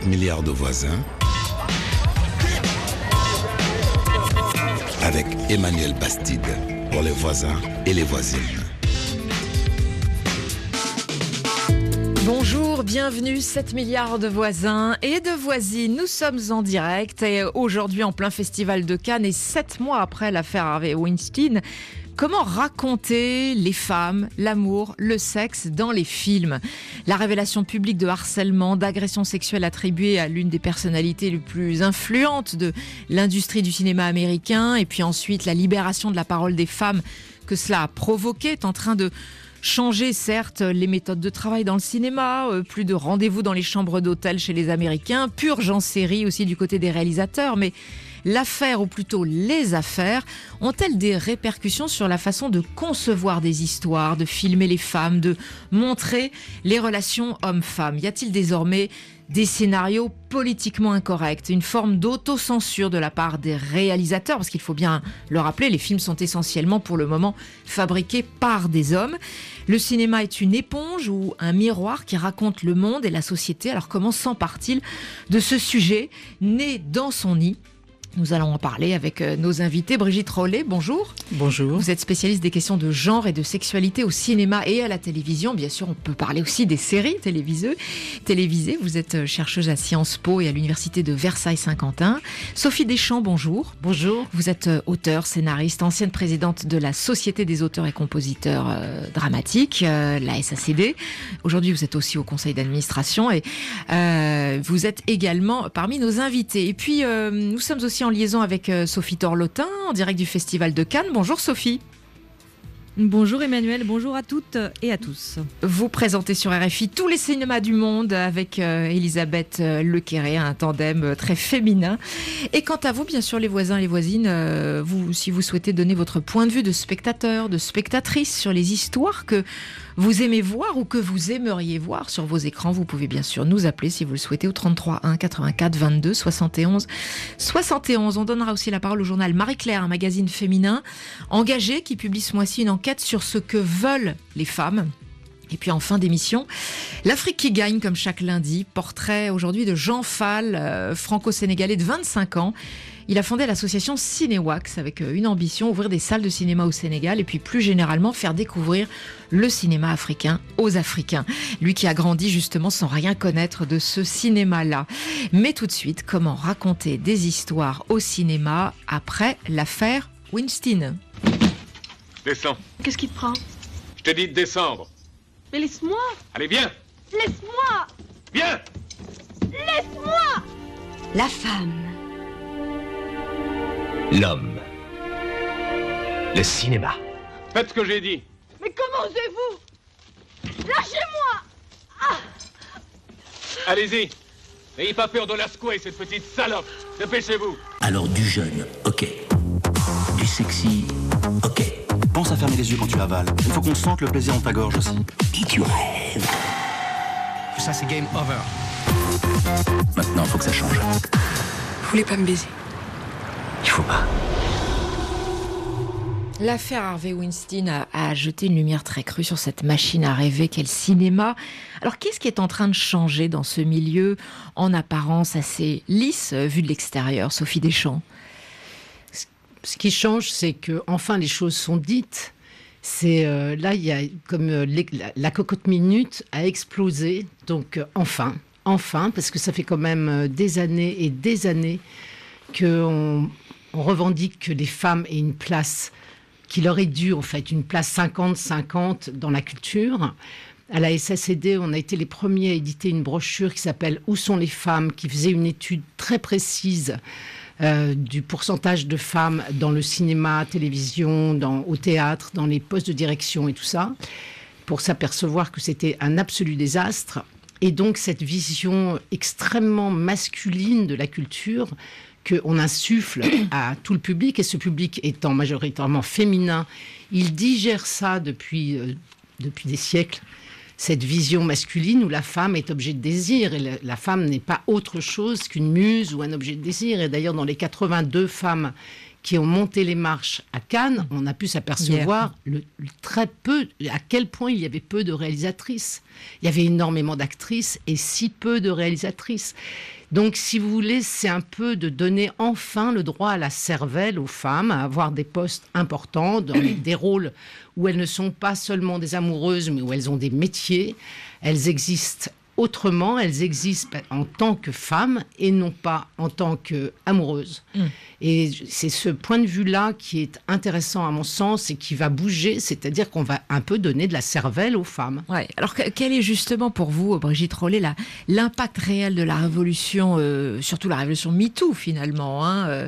milliards de voisins avec Emmanuel Bastide pour les voisins et les voisines. Bonjour, bienvenue, 7 milliards de voisins et de voisines. Nous sommes en direct et aujourd'hui en plein festival de Cannes et 7 mois après l'affaire Harvey Weinstein. Comment raconter les femmes, l'amour, le sexe dans les films ? La révélation publique de harcèlement, d'agressions sexuelles attribuées à l'une des personnalités les plus influentes de l'industrie du cinéma américain et puis ensuite la libération de la parole des femmes que cela a provoqué est en train de changer certes les méthodes de travail dans le cinéma, plus de rendez-vous dans les chambres d'hôtel chez les Américains, purge en série aussi du côté des réalisateurs, mais l'affaire, ou plutôt les affaires, ont-elles des répercussions sur la façon de concevoir des histoires, de filmer les femmes, de montrer les relations hommes-femmes ? Y a-t-il désormais des scénarios politiquement incorrects, une forme d'autocensure de la part des réalisateurs ? Parce qu'il faut bien le rappeler, les films sont essentiellement pour le moment fabriqués par des hommes. Le cinéma est une éponge ou un miroir qui raconte le monde et la société. Alors comment s'empare-t-il de ce sujet né dans son nid ? Nous allons en parler avec nos invités. Brigitte Rollet, bonjour. Bonjour. Vous êtes spécialiste des questions de genre et de sexualité au cinéma et à la télévision. Bien sûr, on peut parler aussi des séries télévisées. Vous êtes chercheuse à Sciences Po et à l'Université de Versailles-Saint-Quentin. Sophie Deschamps, bonjour. Bonjour. Vous êtes auteure, scénariste, ancienne présidente de la Société des auteurs et compositeurs dramatiques, la SACD. Aujourd'hui, vous êtes aussi au conseil d'administration et vous êtes également parmi nos invités. Et puis, nous sommes aussi en liaison avec Sophie Torlotin, en direct du Festival de Cannes. Bonjour Sophie. Bonjour Emmanuel, bonjour à toutes et à tous. Vous présentez sur RFI tous les cinémas du monde avec Elisabeth Lequéré, un tandem très féminin. Et quant à vous, bien sûr, les voisins et les voisines, si vous souhaitez donner votre point de vue de spectateur, de spectatrice sur les histoires que vous aimez voir ou que vous aimeriez voir sur vos écrans, vous pouvez bien sûr nous appeler si vous le souhaitez au 33 1 84 22 71 71. On donnera aussi la parole au journal Marie-Claire, un magazine féminin engagé qui publie ce mois-ci une enquête sur ce que veulent les femmes. Et puis en fin d'émission, l'Afrique qui gagne comme chaque lundi, portrait aujourd'hui de Jean Fall, franco-sénégalais de 25 ans. Il a fondé l'association Cinéwax avec une ambition, ouvrir des salles de cinéma au Sénégal et puis plus généralement faire découvrir le cinéma africain aux Africains. Lui qui a grandi justement sans rien connaître de ce cinéma-là. Mais tout de suite, comment raconter des histoires au cinéma après l'affaire Weinstein ? Descends. Qu'est-ce qui te prend? Je te dis de descendre. Mais laisse-moi. Allez, viens. Laisse-moi. Viens. Laisse-moi. La femme. L'homme. Le cinéma. Faites ce que j'ai dit. Mais comment osez-vous? Lâchez-moi. Allez-y. N'ayez pas peur de la secouer, cette petite salope. Dépêchez-vous. Alors du jeune, ok. Du sexy, ok. Pense à fermer les yeux quand tu avales. Il faut qu'on sente le plaisir dans ta gorge aussi. Et tu rêves. Ça, c'est game over. Maintenant, faut que ça change. Vous voulez pas me baiser? Il faut pas. L'affaire Harvey Weinstein a jeté une lumière très crue sur cette machine à rêver qu'est le cinéma. Alors qu'est-ce qui est en train de changer dans ce milieu en apparence assez lisse vu de l'extérieur, Sophie Deschamps ? Ce qui change, c'est que enfin les choses sont dites. Là, il y a comme la cocotte minute a explosé. Donc enfin, parce que ça fait quand même des années et des années qu'on revendique que les femmes aient une place qui leur est due, en fait, une place 50-50 dans la culture. À la SACD, on a été les premiers à éditer une brochure qui s'appelle « Où sont les femmes ?», qui faisait une étude très précise du pourcentage de femmes dans le cinéma, télévision, au théâtre, dans les postes de direction et tout ça, pour s'apercevoir que c'était un absolu désastre. Et donc cette vision extrêmement masculine de la culture qu'on insuffle à tout le public, et ce public étant majoritairement féminin, il digère ça depuis des siècles, cette vision masculine où la femme est objet de désir, et la femme n'est pas autre chose qu'une muse ou un objet de désir. Et d'ailleurs, dans les 82 femmes qui ont monté les marches à Cannes, on a pu s'apercevoir très peu, à quel point il y avait peu de réalisatrices. Il y avait énormément d'actrices et si peu de réalisatrices. Donc, si vous voulez, c'est un peu de donner enfin le droit à la cervelle aux femmes, à avoir des postes importants, dans des rôles où elles ne sont pas seulement des amoureuses, mais où elles ont des métiers. Elles existent autrement, elles existent en tant que femmes et non pas en tant qu'amoureuses. Et c'est ce point de vue-là qui est intéressant à mon sens et qui va bouger, c'est-à-dire qu'on va un peu donner de la cervelle aux femmes. Ouais. Alors, quel est justement pour vous, Brigitte Rollet, l'impact réel de la révolution, surtout la révolution MeToo finalement,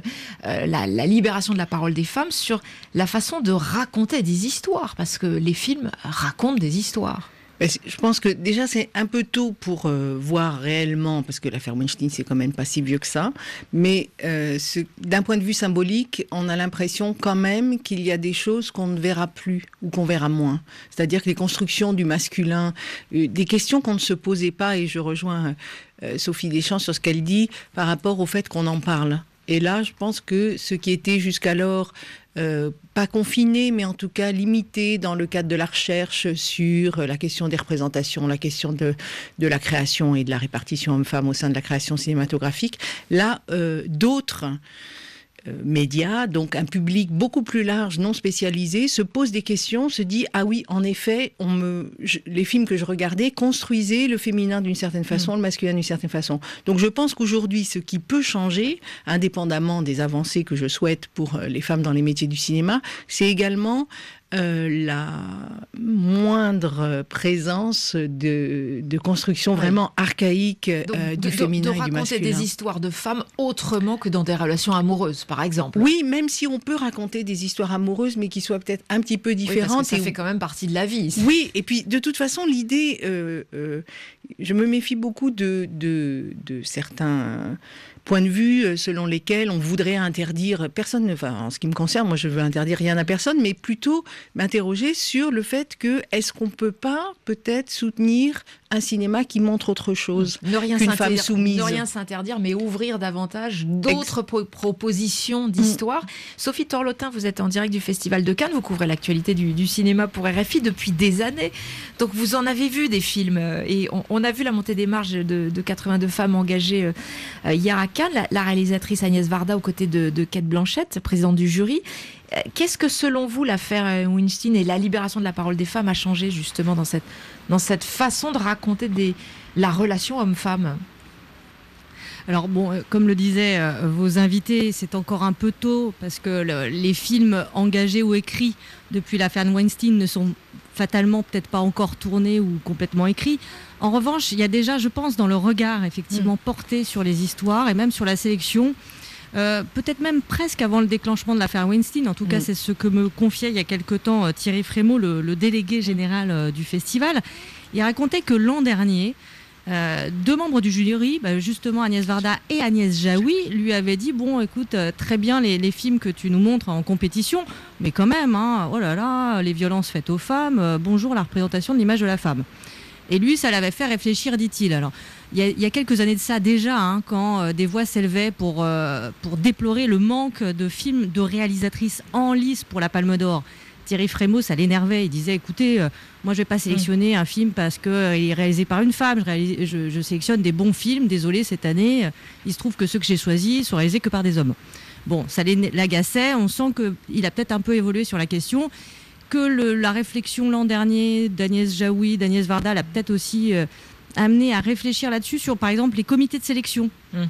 la libération de la parole des femmes sur la façon de raconter des histoires, parce que les films racontent des histoires. Je pense que déjà c'est un peu tôt pour voir réellement, parce que l'affaire Weinstein c'est quand même pas si vieux que ça, mais d'un point de vue symbolique, on a l'impression quand même qu'il y a des choses qu'on ne verra plus ou qu'on verra moins. C'est-à-dire que les constructions du masculin, des questions qu'on ne se posait pas, et je rejoins Sophie Deschamps sur ce qu'elle dit par rapport au fait qu'on en parle. Et là, je pense que ce qui était jusqu'alors pas confiné, mais en tout cas limité dans le cadre de la recherche sur la question des représentations, la question de la création et de la répartition hommes-femmes au sein de la création cinématographique. Là, d'autres médias, donc un public beaucoup plus large, non spécialisé, se pose des questions, se dit « Ah oui, en effet, les films que je regardais construisaient le féminin d'une certaine façon, le masculin d'une certaine façon. » Donc je pense qu'aujourd'hui, ce qui peut changer, indépendamment des avancées que je souhaite pour les femmes dans les métiers du cinéma, c'est également la moindre présence de construction vraiment archaïque du féminin et du masculin. De raconter des histoires de femmes autrement que dans des relations amoureuses, par exemple. Oui, même si on peut raconter des histoires amoureuses, mais qui soient peut-être un petit peu différentes. Oui, parce que ça fait quand même partie de la vie. Ça. Oui, et puis de toute façon, l'idée, je me méfie beaucoup de certains points de vue selon lesquels on voudrait interdire personne. Enfin, en ce qui me concerne, moi, je veux interdire rien à personne, mais plutôt m'interroger sur le fait que est-ce qu'on peut pas peut-être soutenir un cinéma qui montre autre chose qu'une femme soumise. Ne rien s'interdire, mais ouvrir davantage d'autres propositions d'histoire. Sophie Torlotin, vous êtes en direct du Festival de Cannes, vous couvrez l'actualité du cinéma pour RFI depuis des années. Donc vous en avez vu des films, et on a vu la montée des marges de 82 femmes engagées hier à Cannes, la réalisatrice Agnès Varda aux côtés de Cate Blanchett, présidente du jury. Qu'est-ce que, selon vous, l'affaire Weinstein et la libération de la parole des femmes a changé justement dans cette façon de raconter la relation homme-femme ? Alors bon, comme le disaient vos invités, c'est encore un peu tôt parce que les films engagés ou écrits depuis l'affaire Weinstein ne sont fatalement peut-être pas encore tournés ou complètement écrits. En revanche, il y a déjà, je pense, dans le regard effectivement porté sur les histoires et même sur la sélection, peut-être même presque avant le déclenchement de l'affaire Weinstein. En tout cas, c'est ce que me confiait il y a quelque temps Thierry Frémaux, le délégué général du festival. Il racontait que l'an dernier, deux membres du jury, justement Agnès Varda et Agnès Jaoui, lui avaient dit « Bon, écoute, très bien les films que tu nous montres en compétition, mais quand même, oh là là, les violences faites aux femmes, bonjour la représentation de l'image de la femme. » Et lui, ça l'avait fait réfléchir, dit-il. Alors, il y a quelques années de ça déjà, quand des voix s'élevaient pour déplorer le manque de films de réalisatrices en lice pour la Palme d'Or. Thierry Frémaux, ça l'énervait. Il disait, écoutez, moi je vais pas sélectionner un film parce qu'il est réalisé par une femme. Je sélectionne des bons films. Désolé, cette année, il se trouve que ceux que j'ai choisis sont réalisés que par des hommes. Bon, ça l'agaçait. On sent qu'il a peut-être un peu évolué sur la question. Que la réflexion l'an dernier d'Agnès Jaoui, d'Agnès Varda, l'a peut-être aussi amené à réfléchir là-dessus sur, par exemple, les comités de sélection.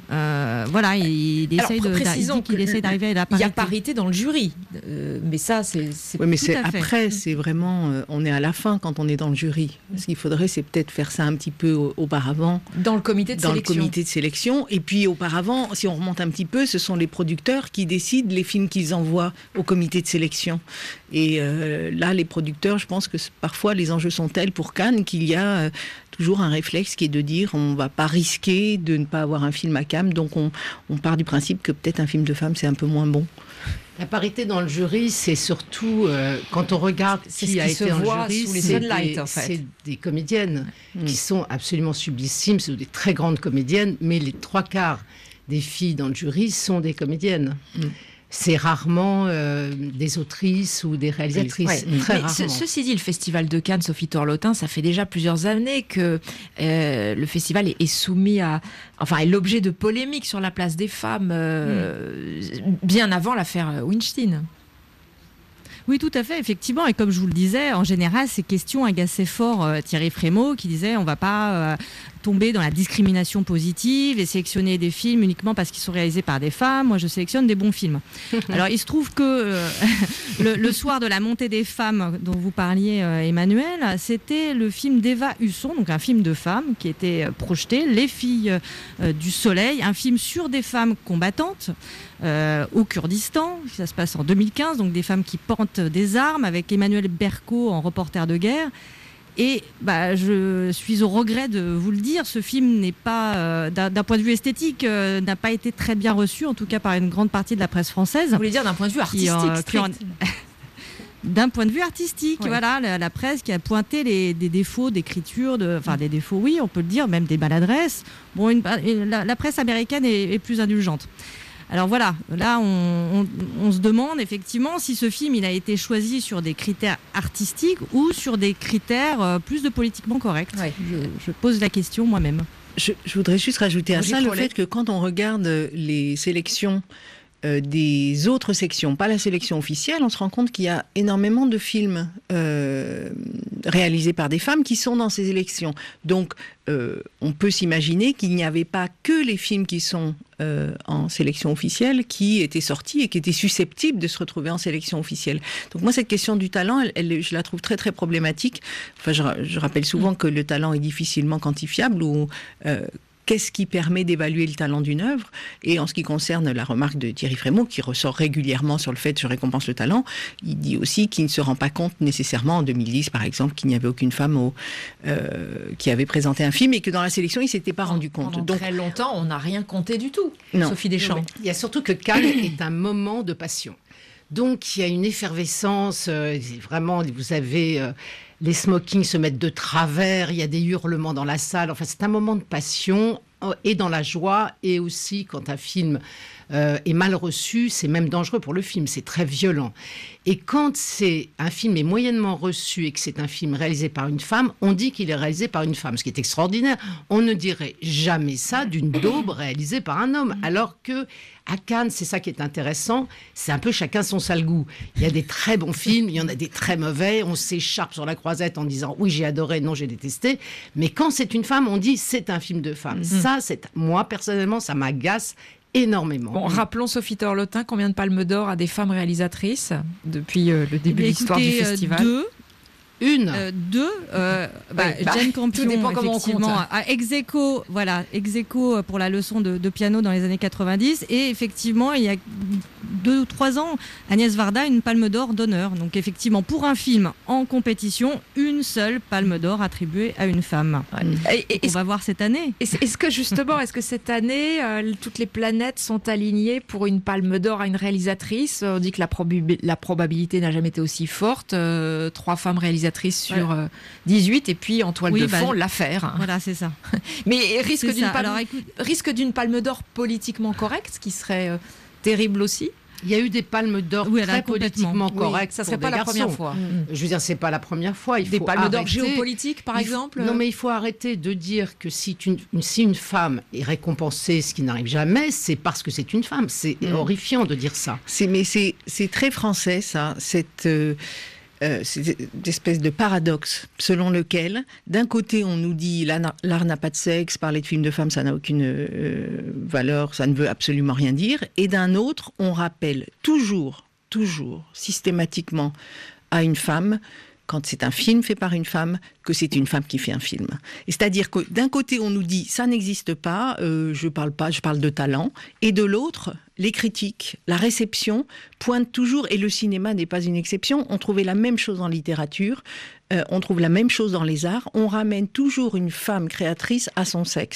Voilà, il essaye d'arriver à la parité. Il y a parité dans le jury, mais ça, c'est oui, mais c'est après, c'est vraiment, on est à la fin quand on est dans le jury. Ce qu'il faudrait, c'est peut-être faire ça un petit peu auparavant. Dans le comité de sélection. Dans le comité de sélection. Et puis auparavant, si on remonte un petit peu, ce sont les producteurs qui décident les films qu'ils envoient au comité de sélection. Et là, les producteurs, je pense que parfois les enjeux sont tels pour Cannes qu'il y a toujours un réflexe qui est de dire on ne va pas risquer de ne pas avoir un film à Cannes, donc on part du principe que peut-être un film de femme c'est un peu moins bon. La parité dans le jury, c'est surtout quand on regarde qui a été dans le jury, c'est des comédiennes qui sont absolument sublissimes, c'est des très grandes comédiennes, mais les 3/4 des filles dans le jury sont des comédiennes. C'est rarement des autrices ou des réalisatrices, très rarement. Ceci dit, le Festival de Cannes, Sophie Torlotin, ça fait déjà plusieurs années que le festival est soumis est l'objet de polémiques sur la place des femmes, bien avant l'affaire Weinstein. Oui, tout à fait, effectivement. Et comme je vous le disais, en général, ces questions agaçaient fort Thierry Frémaux, qui disait on ne va pas tomber dans la discrimination positive et sélectionner des films uniquement parce qu'ils sont réalisés par des femmes. Moi, je sélectionne des bons films. Alors, il se trouve que le soir de la montée des femmes dont vous parliez, Emmanuel, c'était le film d'Eva Husson, donc un film de femmes qui était projeté, Les filles du soleil, un film sur des femmes combattantes au Kurdistan. Ça se passe en 2015, donc des femmes qui portent des armes, avec Emmanuel Berco en reporter de guerre. Et je suis au regret de vous le dire, ce film n'est pas, d'un point de vue esthétique, n'a pas été très bien reçu, en tout cas par une grande partie de la presse française. Vous voulez dire d'un point de vue artistique D'un point de vue artistique, oui. Voilà, la presse qui a pointé des défauts d'écriture, des défauts, oui, on peut le dire, même des maladresses. Bon, la presse américaine est plus indulgente. Alors voilà, là on se demande effectivement si ce film il a été choisi sur des critères artistiques ou sur des critères plus de politiquement corrects. Ouais. Je pose la question moi-même. Je voudrais juste rajouter à ça le fait que quand on regarde les sélections des autres sections, pas la sélection officielle, on se rend compte qu'il y a énormément de films réalisés par des femmes qui sont dans ces élections. Donc, on peut s'imaginer qu'il n'y avait pas que les films qui sont en sélection officielle qui étaient sortis et qui étaient susceptibles de se retrouver en sélection officielle. Donc moi, cette question du talent, je la trouve très très problématique. Enfin, je rappelle souvent que le talent est difficilement quantifiable ou qu'est-ce qui permet d'évaluer le talent d'une œuvre? Et en ce qui concerne la remarque de Thierry Frémaux, qui ressort régulièrement sur le fait que je récompense le talent, il dit aussi qu'il ne se rend pas compte nécessairement, en 2010 par exemple, qu'il n'y avait aucune femme qui avait présenté un film et que dans la sélection, il ne s'était pas rendu compte. Pendant très longtemps, on n'a rien compté du tout, non. Sophie Deschamps. Il y a surtout que Cannes est un moment de passion. Donc il y a une effervescence, vraiment, vous avez... les smokings se mettent de travers, il y a des hurlements dans la salle. Enfin, c'est un moment de passion et dans la joie. Et aussi, quand un film est mal reçu, c'est même dangereux pour le film. C'est très violent. Et quand un film est moyennement reçu et que c'est un film réalisé par une femme, on dit qu'il est réalisé par une femme, ce qui est extraordinaire. On ne dirait jamais ça d'une daube réalisée par un homme. Alors que à Cannes, c'est ça qui est intéressant, c'est un peu chacun son sale goût. Il y a des très bons films, il y en a des très mauvais, on s'écharpe sur la croisette en disant « oui, j'ai adoré, non, j'ai détesté ». Mais quand c'est une femme, on dit « c'est un film de femme ». Ça, moi, personnellement, ça m'agace énormément. Bon, rappelons Sophie Torlotin, combien de palmes d'or à des femmes réalisatrices depuis le début de l'histoire du festival? Deux. Jane Campion, effectivement, à ex-aequo, pour la leçon de piano dans les années 90. Et effectivement, il y a 2 ou 3 ans, Agnès Varda, une palme d'or d'honneur. Donc effectivement, pour un film en compétition, une seule palme d'or attribuée à une femme. Ouais. On va voir cette année. Est-ce que cette année, toutes les planètes sont alignées pour une palme d'or à une réalisatrice? On dit que la probabilité n'a jamais été aussi forte. 3 femmes réalisatrices sur 18, et puis en toile de fond, l'affaire. Voilà, c'est ça. Mais risque d'une palme d'or politiquement correcte, ce qui serait terrible aussi. Il y a eu des palmes d'or très politiquement correctes. Ça ne serait pas la première fois. Je veux dire, c'est pas la première fois. Des palmes d'or géopolitiques, par exemple. Non, mais il faut arrêter de dire que si une femme est récompensée, ce qui n'arrive jamais, c'est parce que c'est une femme. C'est horrifiant de dire ça. Mais c'est très français, ça. Cette espèce de paradoxe selon lequel, d'un côté, on nous dit l'art n'a pas de sexe, parler de films de femmes, ça n'a aucune valeur, ça ne veut absolument rien dire, et d'un autre, on rappelle toujours, systématiquement à une femme, quand c'est un film fait par une femme, que c'est une femme qui fait un film. Et c'est-à-dire que d'un côté, on nous dit ça n'existe pas, je parle de talent, et de l'autre, les critiques, la réception pointent toujours, et le cinéma n'est pas une exception, on trouvait la même chose en littérature, on trouve la même chose dans les arts, on ramène toujours une femme créatrice à son sexe,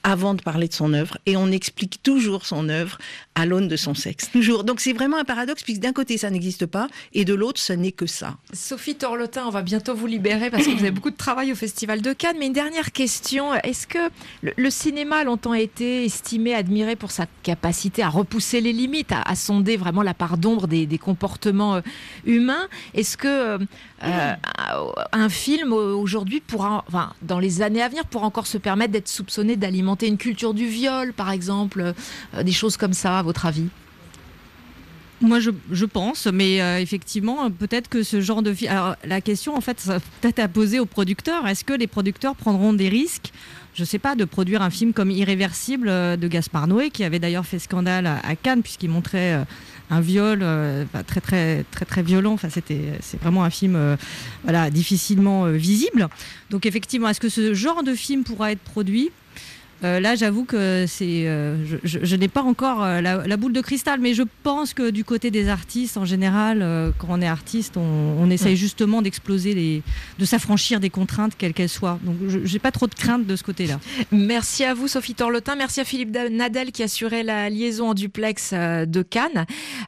avant de parler de son œuvre, et on explique toujours son œuvre à l'aune de son sexe. Toujours. Donc c'est vraiment un paradoxe, puisque d'un côté ça n'existe pas, et de l'autre ce n'est que ça. Sophie Torlotin, on va bientôt vous libérer parce que vous avez beaucoup de travail au Festival de Cannes. Mais une dernière question, est-ce que le cinéma a longtemps été estimé, admiré pour sa capacité à repousser les limites, à sonder vraiment la part d'ombre des comportements humains? Est-ce que un film aujourd'hui pourra, enfin, dans les années à venir, pourra encore se permettre d'être soupçonné d'alimenter une culture du viol, par exemple, des choses comme ça, à votre avis? Moi, je pense, mais effectivement, peut-être que ce genre de film... Alors, la question, en fait, ça peut-être à poser aux producteurs. Est-ce que les producteurs prendront des risques, je ne sais pas, de produire un film comme Irréversible de Gaspard Noé, qui avait d'ailleurs fait scandale à Cannes, puisqu'il montrait un viol très, très, très, très violent. Enfin, c'est vraiment un film voilà, difficilement visible. Donc, effectivement, est-ce que ce genre de film pourra être produit ? Là, j'avoue que je n'ai pas encore la boule de cristal, mais je pense que du côté des artistes, en général, quand on est artiste, on essaye justement d'exploser, de s'affranchir des contraintes, quelles qu'elles soient. Donc, je n'ai pas trop de crainte de ce côté-là. Merci à vous, Sophie Torlotin. Merci à Philippe Nadel qui assurait la liaison en duplex de Cannes.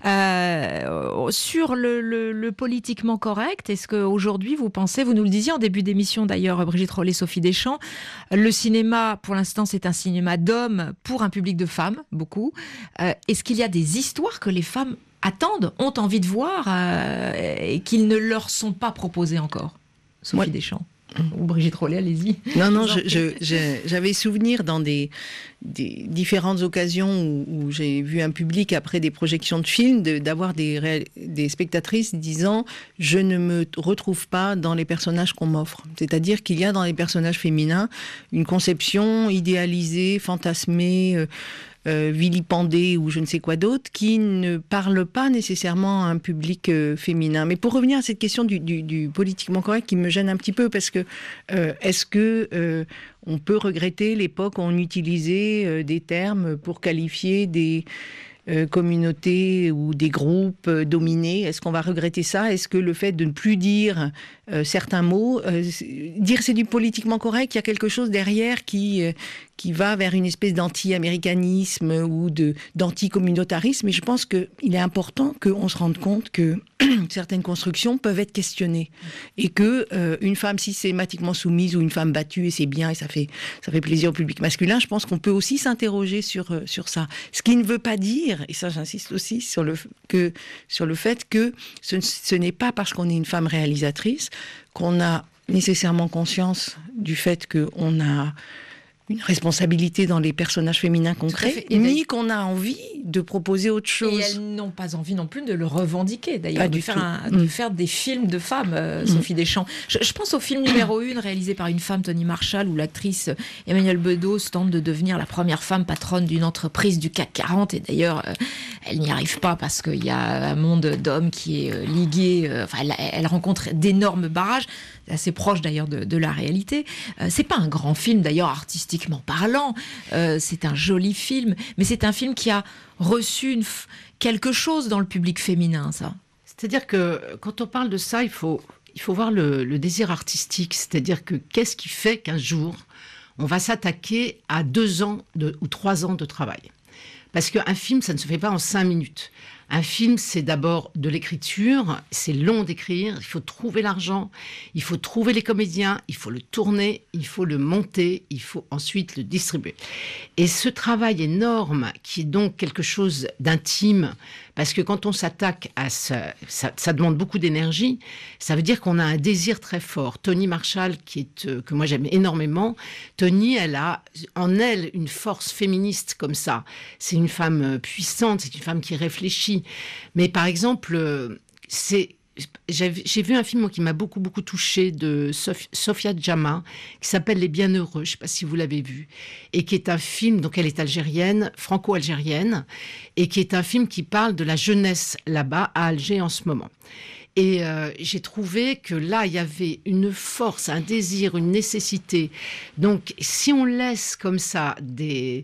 Sur le politiquement correct, est-ce qu'aujourd'hui, vous pensez, vous nous le disiez en début d'émission d'ailleurs, Brigitte Rollet, Sophie Deschamps, le cinéma, pour l'instant, c'est un cinéma d'hommes pour un public de femmes, beaucoup. Est-ce qu'il y a des histoires que les femmes attendent, ont envie de voir et qu'ils ne leur sont pas proposées encore? Sophie Deschamps ou Brigitte Rollet, allez-y. Non, j'avais souvenir dans des différentes occasions où j'ai vu un public après des projections de films d'avoir des spectatrices disant « je ne me retrouve pas dans les personnages qu'on m'offre ». C'est-à-dire qu'il y a dans les personnages féminins une conception idéalisée, fantasmée, vilipendée ou je ne sais quoi d'autre, qui ne parle pas nécessairement à un public féminin. Mais pour revenir à cette question du politiquement correct qui me gêne un petit peu, parce que est-ce que on peut regretter l'époque où on utilisait des termes pour qualifier des communautés ou des groupes dominés? Est-ce qu'on va regretter ça? Est-ce que le fait de ne plus dire certains mots, dire c'est du politiquement correct, il y a quelque chose derrière qui va vers une espèce d'anti-américanisme ou d'anti-communautarisme. Et je pense qu'il est important qu'on se rende compte que certaines constructions peuvent être questionnées. Et que une femme systématiquement soumise ou une femme battue, et c'est bien, et ça fait plaisir au public masculin, je pense qu'on peut aussi s'interroger sur ça. Ce qui ne veut pas dire, et ça j'insiste aussi sur le fait que ce n'est pas parce qu'on est une femme réalisatrice qu'on a nécessairement conscience du fait qu'on a une responsabilité dans les personnages féminins concrets, ni qu'on a envie de proposer autre chose. Et elles n'ont pas envie non plus de le revendiquer, d'ailleurs, de faire des films de femmes, Sophie Deschamps. Je pense au film numéro 1, réalisé par une femme, Tony Marshall, où l'actrice Emmanuelle Bedos tente de devenir la première femme patronne d'une entreprise du CAC 40, et d'ailleurs, elle n'y arrive pas parce qu'il y a un monde d'hommes qui est ligué, elle rencontre d'énormes barrages, assez proche d'ailleurs de la réalité. C'est pas un grand film, d'ailleurs, artistiquement parlant, c'est un joli film, mais c'est un film qui a reçu quelque chose dans le public féminin, ça. C'est-à-dire que quand on parle de ça, il faut voir le désir artistique, c'est-à-dire que qu'est-ce qui fait qu'un jour, on va s'attaquer à 2 ans ou 3 ans de travail? Parce qu'un film, ça ne se fait pas en 5 minutes. Un film, c'est d'abord de l'écriture, c'est long d'écrire, il faut trouver l'argent, il faut trouver les comédiens, il faut le tourner, il faut le monter, il faut ensuite le distribuer. Et ce travail énorme, qui est donc quelque chose d'intime, parce que quand on s'attaque à ça demande beaucoup d'énergie, ça veut dire qu'on a un désir très fort. Tony Marshall, que moi j'aime énormément, Tony, elle a en elle une force féministe comme ça. C'est une femme puissante, c'est une femme qui réfléchit. Mais par exemple, j'ai vu un film qui m'a beaucoup touchée de Sofia Djama qui s'appelle Les Bienheureux, je ne sais pas si vous l'avez vu, et qui est un film, donc elle est algérienne, franco-algérienne, et qui est un film qui parle de la jeunesse là-bas à Alger en ce moment. Et j'ai trouvé que là, il y avait une force, un désir, une nécessité. Donc, si on laisse comme ça des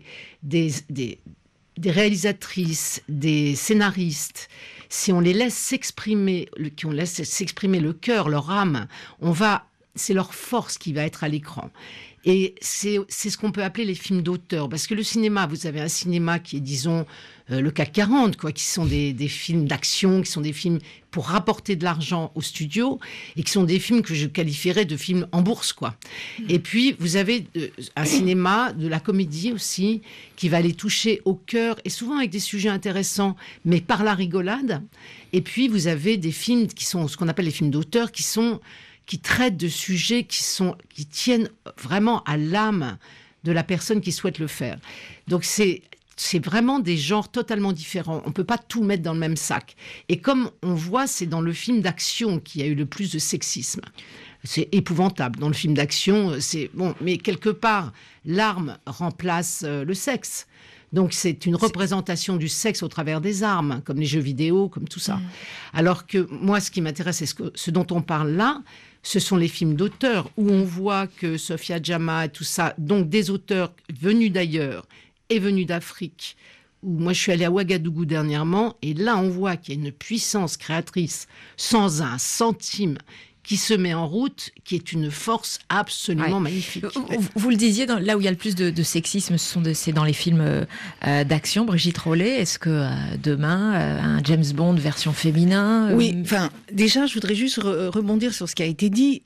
réalisatrices, des scénaristes, si on les laisse s'exprimer, qu'on laisse s'exprimer le cœur, leur âme, c'est leur force qui va être à l'écran. Et c'est ce qu'on peut appeler les films d'auteur. Parce que le cinéma, vous avez un cinéma qui est, disons, le CAC 40, quoi, qui sont des films d'action, qui sont des films pour rapporter de l'argent au studio, et qui sont des films que je qualifierais de films en bourse, quoi. Et puis, vous avez un cinéma de la comédie aussi, qui va aller toucher au cœur, et souvent avec des sujets intéressants, mais par la rigolade. Et puis, vous avez des films qui sont ce qu'on appelle les films d'auteur, qui traitent de sujets qui tiennent vraiment à l'âme de la personne qui souhaite le faire. Donc, c'est vraiment des genres totalement différents. On ne peut pas tout mettre dans le même sac. Et comme on voit, c'est dans le film d'action qu'il y a eu le plus de sexisme. C'est épouvantable. Dans le film d'action, c'est bon, mais quelque part, l'arme remplace le sexe. Donc c'est une représentation du sexe au travers des armes, comme les jeux vidéo, comme tout ça. Alors que moi, ce qui m'intéresse, c'est ce dont on parle là, ce sont les films d'auteurs, où on voit que Sofia Jama et tout ça, donc des auteurs venus d'ailleurs, est venu d'Afrique, où moi je suis allée à Ouagadougou dernièrement, et là on voit qu'il y a une puissance créatrice sans un centime qui se met en route, qui est une force absolument magnifique. Vous le disiez, là où il y a le plus de sexisme, c'est dans les films d'action. Brigitte Rollet, est-ce que demain, un James Bond version féminin Oui, enfin, déjà, je voudrais juste rebondir sur ce qui a été dit.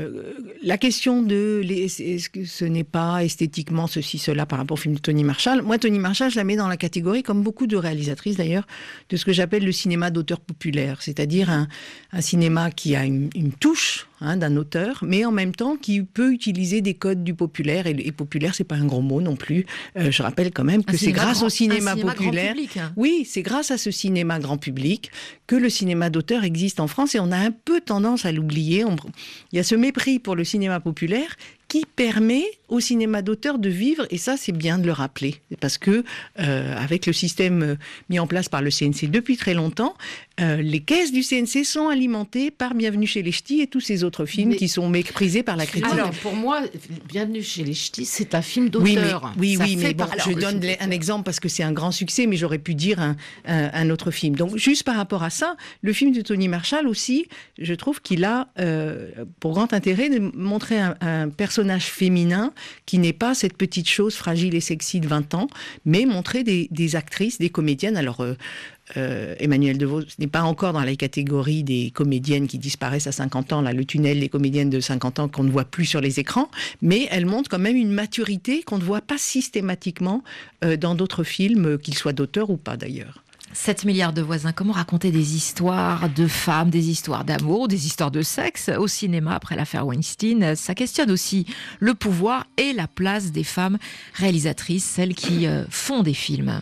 La question de est-ce que ce n'est pas esthétiquement ceci, cela par rapport au film de Toni Marshall. Moi, Toni Marshall, je la mets dans la catégorie, comme beaucoup de réalisatrices d'ailleurs, de ce que j'appelle le cinéma d'auteur populaire, c'est-à-dire un cinéma qui a une touche d'un auteur, mais en même temps qui peut utiliser des codes du populaire, et populaire, c'est pas un gros mot non plus. Je rappelle quand même que c'est grâce au cinéma populaire, oui, c'est grâce à ce cinéma grand public que le cinéma d'auteur existe en France, et on a un peu tendance à l'oublier. Il y a ce mépris pour le cinéma populaire qui permet au cinéma d'auteur de vivre, et ça c'est bien de le rappeler, parce que avec le système mis en place par le CNC depuis très longtemps, les caisses du CNC sont alimentées par Bienvenue chez les Ch'tis et tous ces autres films qui sont méprisés par la critique. Alors pour moi, Bienvenue chez les Ch'tis, c'est un film d'auteur. Oui, mais bon, je donne un exemple parce que c'est un grand succès, mais j'aurais pu dire un autre film. Donc juste par rapport à ça, le film de Toni Marshall aussi, je trouve qu'il a pour grand intérêt de montrer un personnage féminin qui n'est pas cette petite chose fragile et sexy de 20 ans, mais montrer des actrices, des comédiennes. Alors, Emmanuelle Devos n'est pas encore dans la catégorie des comédiennes qui disparaissent à 50 ans, là, le tunnel des comédiennes de 50 ans qu'on ne voit plus sur les écrans, mais elle montre quand même une maturité qu'on ne voit pas systématiquement dans d'autres films, qu'ils soient d'auteur ou pas d'ailleurs. 7 milliards de voisins, comment raconter des histoires de femmes, des histoires d'amour, des histoires de sexe au cinéma après l'affaire Weinstein? Ça questionne aussi le pouvoir et la place des femmes réalisatrices, celles qui font des films.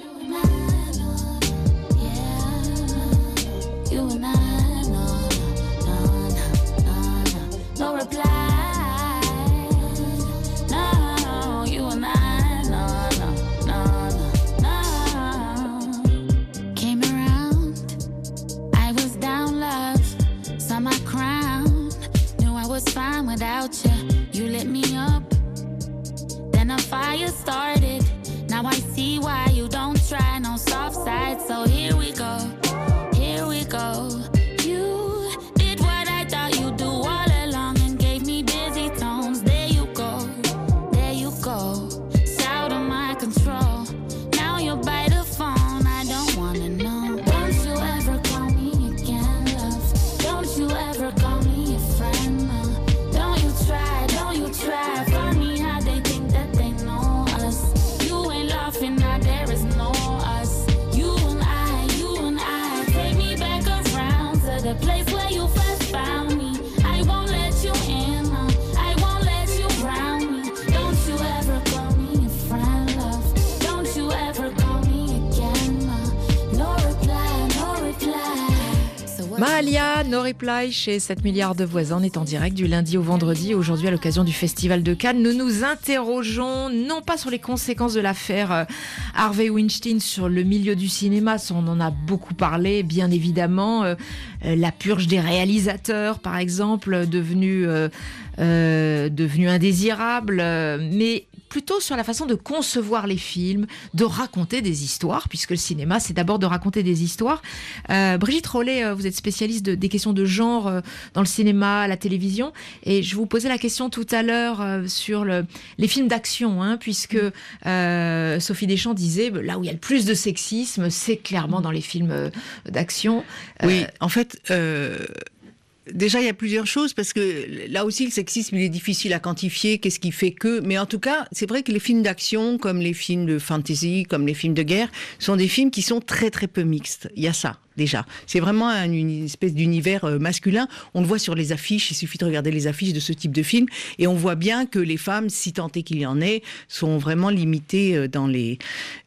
Fine without you, you lit me up. Then a fire started. Now I see why you don't try no soft side. So here we go, here we go. You did what I thought you'd do all along and gave me busy tones. There you go, there you go. It's out of my control. Now you're by the phone. I don't wanna know. Don't you ever call me again, love. Don't you ever call me a friend. Try for me how they think that they know us. You ain't laughing now, there is no us. You and I, take me back around to the place where you first found me. I won't let you in, I won't let you drown me. Don't you ever call me a friend, love. Don't you ever call me again, no reply, no reply. Mahalia, No Reply chez 7 milliards de voisins. On est en direct du lundi au vendredi. Aujourd'hui, à l'occasion du Festival de Cannes, nous nous interrogeons non pas sur les conséquences de l'affaire Harvey Weinstein sur le milieu du cinéma, ça on en a beaucoup parlé, bien évidemment. La purge des réalisateurs, par exemple, devenus devenus indésirables, mais plutôt sur la façon de concevoir les films, de raconter des histoires, puisque le cinéma, c'est d'abord de raconter des histoires. Brigitte Rollet, vous êtes spécialiste des questions de genre dans le cinéma, à la télévision, et je vous posais la question tout à l'heure sur les films d'action, puisque Sophie Deschamps disait, là où il y a le plus de sexisme, c'est clairement dans les films d'action. Oui, en fait... Déjà, il y a plusieurs choses, parce que là aussi, le sexisme, il est difficile à quantifier, qu'est-ce qui fait que... Mais en tout cas, c'est vrai que les films d'action, comme les films de fantasy, comme les films de guerre, sont des films qui sont très très peu mixtes. Il y a ça, déjà. C'est vraiment une espèce d'univers masculin. On le voit sur les affiches, il suffit de regarder les affiches de ce type de film, et on voit bien que les femmes, si tant est qu'il y en ait, sont vraiment limitées dans les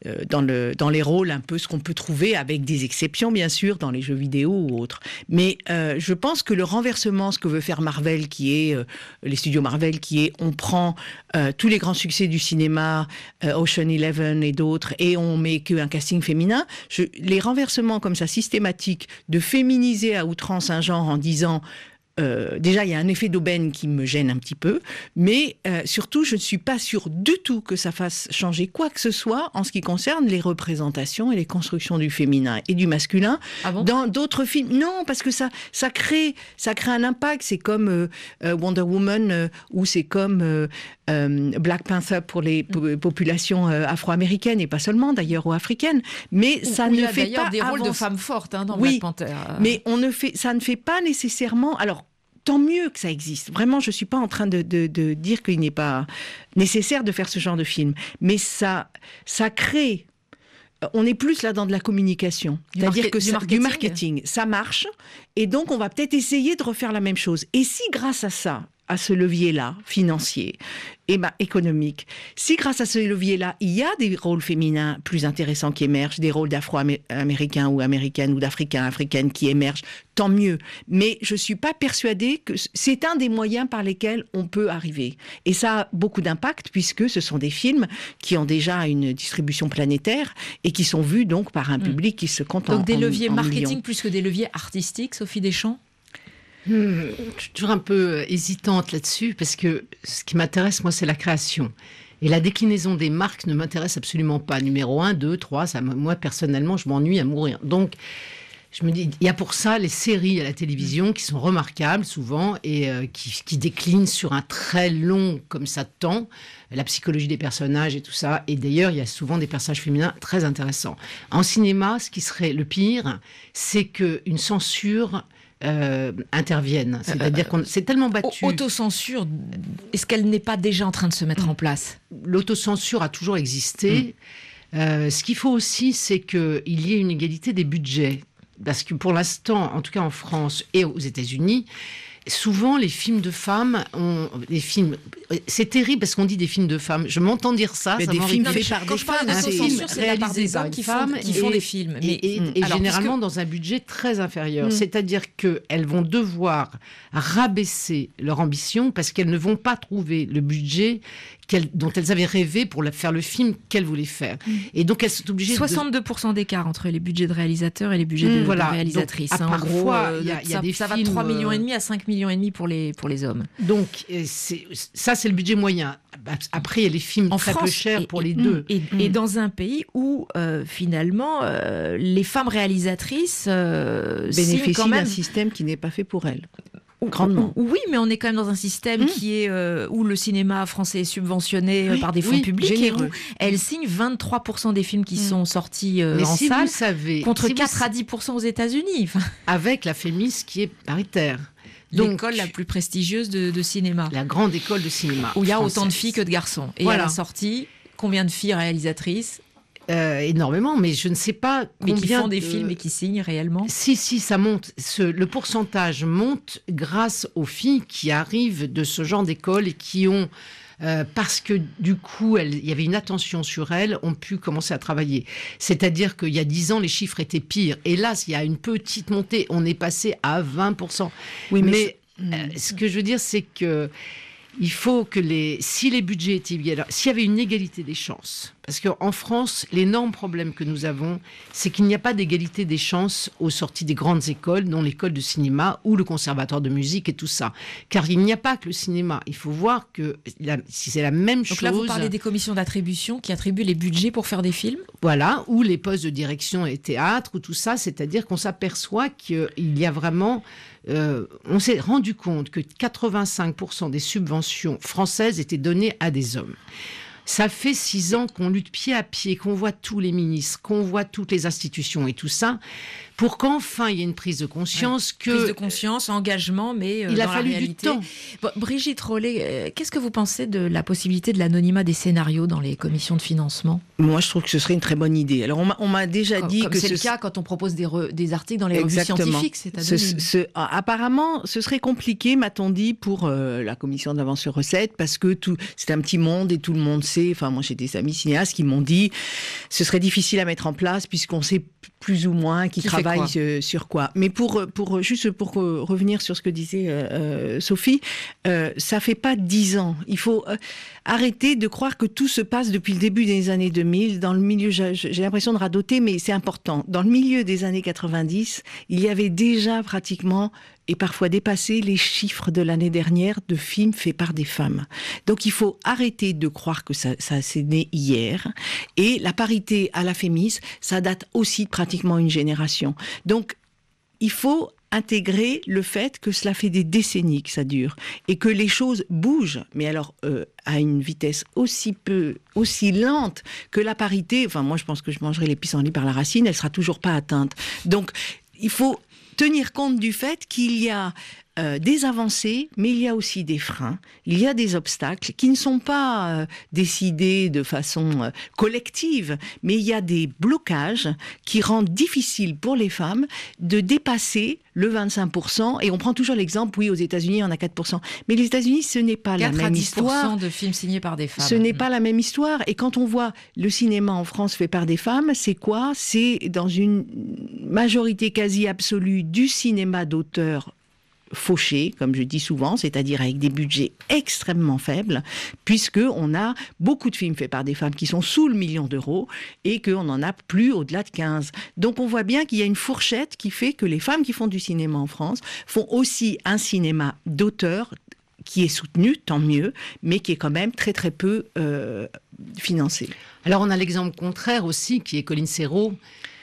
rôles, un peu ce qu'on peut trouver, avec des exceptions, bien sûr, dans les jeux vidéo ou autres. Mais je pense que le renversement, ce que veut faire Marvel, qui est les studios Marvel, qui est on prend tous les grands succès du cinéma, Ocean 11 et d'autres, et on met qu'un casting féminin. Les renversements comme ça systématiques de féminiser à outrance un genre en disant déjà, il y a un effet d'aubaine qui me gêne un petit peu, mais surtout, je ne suis pas sûre du tout que ça fasse changer quoi que ce soit en ce qui concerne les représentations et les constructions du féminin et du masculin dans d'autres films. Non, parce que ça crée un impact. C'est comme Wonder Woman ou c'est comme Black Panther pour les populations afro-américaines et pas seulement d'ailleurs ou africaines. Mais ça ne fait pas des rôles de femmes fortes dans Black Panther. Mais ça ne fait pas nécessairement. Alors, tant mieux que ça existe. Vraiment, je ne suis pas en train de dire qu'il n'est pas nécessaire de faire ce genre de film. Mais ça crée... On est plus là dans de la communication. C'est-à-dire que du marketing. Ça marche. Et donc, on va peut-être essayer de refaire la même chose. Et si grâce à ça, à ce levier-là, financier et économique, si grâce à ce levier-là, il y a des rôles féminins plus intéressants qui émergent, des rôles d'afro-américains ou américaines ou d'africains, africaines qui émergent, tant mieux. Mais je ne suis pas persuadée que c'est un des moyens par lesquels on peut arriver. Et ça a beaucoup d'impact puisque ce sont des films qui ont déjà une distribution planétaire et qui sont vus donc par un public qui se compte donc des leviers marketing plus que des leviers artistiques, Sophie Deschamps? Je suis toujours un peu hésitante là-dessus parce que ce qui m'intéresse, moi, c'est la création. Et la déclinaison des marques ne m'intéresse absolument pas. Numéro 1, 2, 3, moi, personnellement, je m'ennuie à mourir. Donc, je me dis, il y a pour ça les séries à la télévision qui sont remarquables souvent et qui déclinent sur un très long, comme ça, temps, la psychologie des personnages et tout ça. Et d'ailleurs, il y a souvent des personnages féminins très intéressants. En cinéma, ce qui serait le pire, c'est qu'une censure... interviennent. C'est-à-dire qu'on s'est tellement battu. Autocensure, est-ce qu'elle n'est pas déjà en train de se mettre en place? L'autocensure a toujours existé. Ce qu'il faut aussi, c'est qu'il y ait une égalité des budgets. Parce que pour l'instant, en tout cas en France et aux États-Unis, souvent les films de femmes c'est terrible parce qu'on dit des films de femmes. Je m'entends dire ça. Mais ça des films faits par des femmes. C'est la part des hommes qui font des films. Et généralement dans un budget très inférieur. C'est-à-dire qu'elles vont devoir rabaisser leur ambition parce qu'elles ne vont pas trouver le budget dont elles avaient rêvé pour faire le film qu'elles voulaient faire. Et donc elles sont obligées 62% d'écart entre les budgets de réalisateurs et les budgets de réalisatrices. Donc, parfois, il y a des ça films... va de 3,5 millions à 5,5 millions pour les hommes. Donc, ça, c'est le budget moyen. Après, il y a les films très peu chers pour les deux. Et dans un pays où, finalement, les femmes réalisatrices bénéficient quand même d'un système qui n'est pas fait pour elles. Grandement. Oui, mais on est quand même dans un système qui est où le cinéma français est subventionné par des fonds publics généreux. Et où elle signe 23% des films qui sont sortis en si salle, vous savez, contre 4 à 10% aux États-Unis. Avec la FEMIS qui est paritaire. L'école la plus prestigieuse de cinéma. La grande école de cinéma. Où il y a autant de filles que de garçons. Et à la sortie, combien de filles réalisatrices? Énormément, mais je ne sais pas combien... Mais qui font des films et qui signent réellement? Si, ça monte. Le pourcentage monte grâce aux filles qui arrivent de ce genre d'école et qui ont... parce que du coup, il y avait une attention sur elles, ont pu commencer à travailler. C'est-à-dire qu'il y a 10 ans, les chiffres étaient pires. Hélas, il y a une petite montée. On est passé à 20%. Oui, mais ce que je veux dire, c'est que... Il faut que si les budgets étaient bien, s'il y avait une égalité des chances, Parce qu'en France, l'énorme problème que nous avons, c'est qu'il n'y a pas d'égalité des chances aux sorties des grandes écoles, dont l'école de cinéma ou le conservatoire de musique et tout ça. Car il n'y a pas que le cinéma. Il faut voir que si c'est la même chose... Donc là, vous parlez des commissions d'attribution qui attribuent les budgets pour faire des films ? Voilà, ou les postes de direction et théâtre, ou tout ça. C'est-à-dire qu'on s'aperçoit qu'il y a vraiment... on s'est rendu compte que 85% des subventions françaises étaient données à des hommes. Ça fait 6 ans qu'on lutte pied à pied, qu'on voit tous les ministres, qu'on voit toutes les institutions et tout ça, pour qu'enfin il y ait une prise de conscience que... Prise de conscience, engagement, mais il a dans fallu la réalité... du temps. Bon, Brigitte Rollet, qu'est-ce que vous pensez de la possibilité de l'anonymat des scénarios dans les commissions de financement ? Moi, je trouve que ce serait une très bonne idée. Alors, on m'a déjà dit comme que... c'est le cas quand on propose des articles dans les revues scientifiques, c'est anonyme. Apparemment, ce serait compliqué, m'a-t-on dit, pour la commission d'avance sur recette, parce que c'est un petit monde et tout le monde sait... Enfin, moi, j'ai des amis cinéastes qui m'ont dit ce serait difficile à mettre en place puisqu'on sait plus ou moins qui travaille sur quoi. Mais pour revenir sur ce que disait Sophie, ça fait pas 10 ans. Il faut arrêter de croire que tout se passe depuis le début des années 2000. Dans le milieu, j'ai l'impression de radoter, mais c'est important. Dans le milieu des années 90, il y avait déjà pratiquement et parfois dépassé les chiffres de l'année dernière de films faits par des femmes. Donc il faut arrêter de croire que ça c'est né hier. Et la parité à la Fémis, ça date aussi de pratiquement une génération. Donc il faut intégrer le fait que cela fait des décennies que ça dure et que les choses bougent, mais alors à une vitesse aussi lente que la parité. Enfin, moi je pense que je mangerai les pissenlits par la racine, elle sera toujours pas atteinte. Donc il faut tenir compte du fait qu'il y a des avancées, mais il y a aussi des freins, il y a des obstacles qui ne sont pas décidés de façon collective, mais il y a des blocages qui rendent difficile pour les femmes de dépasser le 25%. Et on prend toujours l'exemple, oui, aux États-Unis, on a 4%. Mais les États-Unis, ce n'est pas la même histoire. 4 à 10% de films signés par des femmes. Ce n'est pas la même histoire. Et quand on voit le cinéma en France fait par des femmes, c'est quoi ? C'est dans une majorité quasi absolue du cinéma d'auteur fauché, comme je dis souvent, c'est-à-dire avec des budgets extrêmement faibles, puisqu'on a beaucoup de films faits par des femmes qui sont sous le 1 million d'euros et qu'on n'en a plus au-delà de 15. Donc on voit bien qu'il y a une fourchette qui fait que les femmes qui font du cinéma en France font aussi un cinéma d'auteur qui est soutenu, tant mieux, mais qui est quand même très très peu financé. Alors on a l'exemple contraire aussi, qui est Colline Serrault,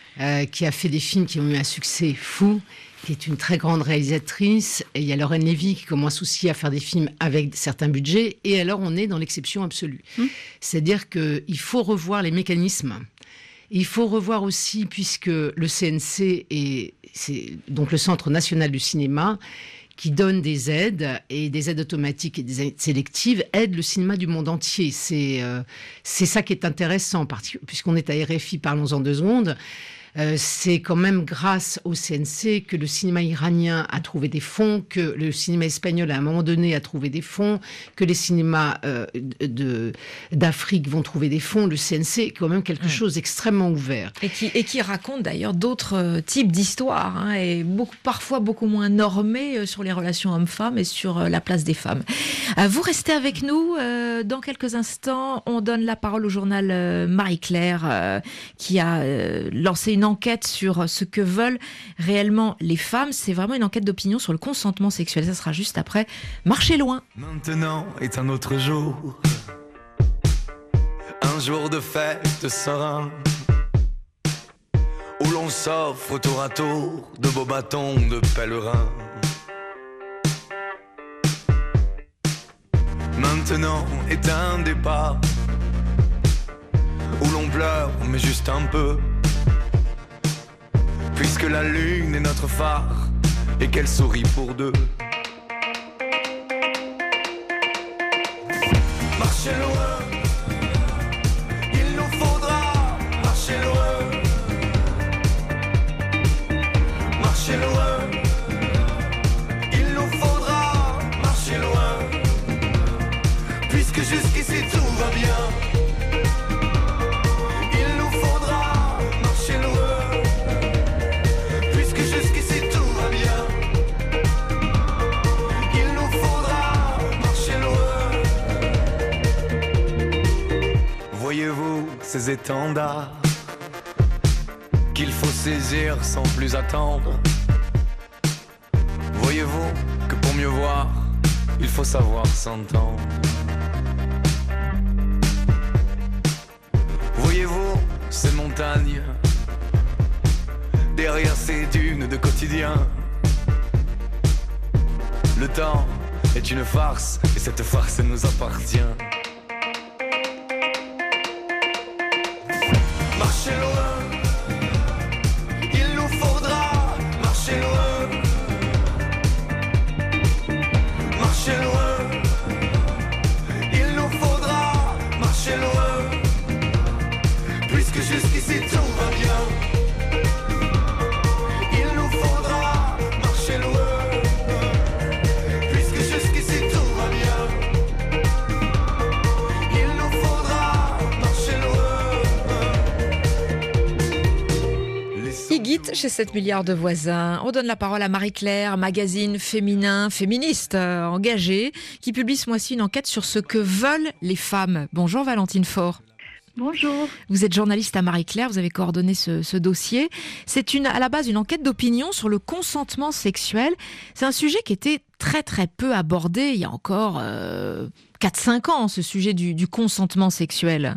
qui a fait des films qui ont eu un succès fou, qui est une très grande réalisatrice, et il y a Lorraine Lévy qui commence aussi à faire des films avec certains budgets, et alors on est dans l'exception absolue. C'est-à-dire qu'il faut revoir les mécanismes. Il faut revoir aussi, puisque le CNC, c'est donc le Centre National du Cinéma, qui donne des aides, et des aides automatiques et des aides sélectives, aident le cinéma du monde entier. C'est ça qui est intéressant, puisqu'on est à RFI, parlons-en 2 secondes. C'est quand même grâce au CNC que le cinéma iranien a trouvé des fonds, que le cinéma espagnol à un moment donné a trouvé des fonds, que les cinémas d'Afrique vont trouver des fonds. Le CNC est quand même quelque chose d'extrêmement ouvert. Et qui raconte d'ailleurs d'autres types d'histoires, et parfois beaucoup moins normées sur les relations hommes-femmes et sur la place des femmes. Vous restez avec nous. Dans quelques instants, on donne la parole au journal Marie-Claire qui a lancé une enquête sur ce que veulent réellement les femmes. C'est vraiment une enquête d'opinion sur le consentement sexuel. Ça sera juste après Marcher loin. Maintenant est un autre jour, un jour de fête serein, où l'on s'offre tour à tour de beaux bâtons de pèlerins. Maintenant est un départ, où l'on pleure mais juste un peu, puisque la lune est notre phare et qu'elle sourit pour 2. Marchez loin, il nous faudra marcher loin. Marcher loin, il nous faudra marcher loin, puisque jusqu'ici tout va bien. Il nous faudra marcher loin, puisque jusqu'ici tout va bien. étendard qu'il faut saisir sans plus attendre. Voyez-vous que pour mieux voir, il faut savoir s'entendre. Voyez-vous ces montagnes derrière ces dunes de quotidien. Le temps est une farce et cette farce nous appartient. Marchez loin, il nous faudra marcher loin. Marchez loin, il nous faudra marcher loin. Puisque jusqu'ici tout va bien, il nous faudra marcher loin. Puisque jusqu'ici tout va bien, il nous faudra marcher loin. Higuit chez 7 milliards de voisins. On donne la parole à Marie-Claire, magazine féminin, féministe, engagée, qui publie ce mois-ci une enquête sur ce que veulent les femmes. Bonjour Valentine Faure. Bonjour. Vous êtes journaliste à Marie-Claire, vous avez coordonné ce dossier. C'est à la base une enquête d'opinion sur le consentement sexuel. C'est un sujet qui était très très peu abordé il y a encore 4-5 ans, ce sujet du consentement sexuel.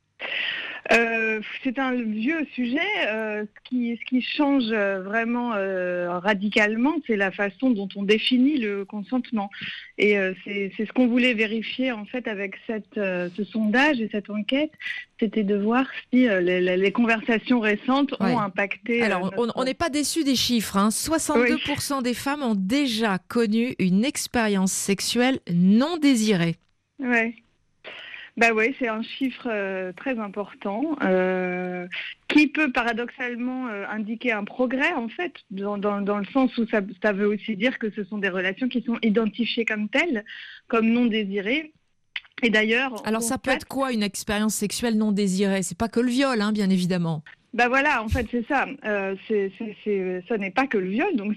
C'est un vieux sujet. Ce qui change vraiment radicalement, c'est la façon dont on définit le consentement. Et c'est ce qu'on voulait vérifier en fait avec ce sondage et cette enquête, c'était de voir si les conversations récentes ont impacté. Alors, on n'est pas déçu des chiffres. 62% des femmes ont déjà connu une expérience sexuelle non désirée. Ouais. Bah oui, c'est un chiffre très important qui peut paradoxalement indiquer un progrès en fait, dans le sens où ça veut aussi dire que ce sont des relations qui sont identifiées comme telles, comme non désirées. Et d'ailleurs, alors ça peut être quoi une expérience sexuelle non désirée ? C'est pas que le viol, bien évidemment. Bah voilà, en fait c'est ça. Ça n'est pas que le viol, donc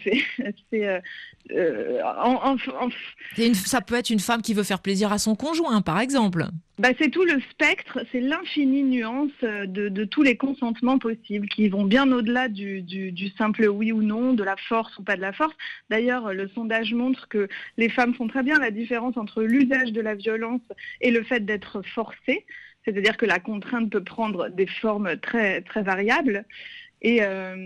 ça peut être une femme qui veut faire plaisir à son conjoint, par exemple. Bah c'est tout le spectre, c'est l'infinie nuance de tous les consentements possibles qui vont bien au-delà du simple oui ou non, de la force ou pas de la force. D'ailleurs, le sondage montre que les femmes font très bien la différence entre l'usage de la violence et le fait d'être forcée. C'est-à-dire que la contrainte peut prendre des formes très, très variables. Et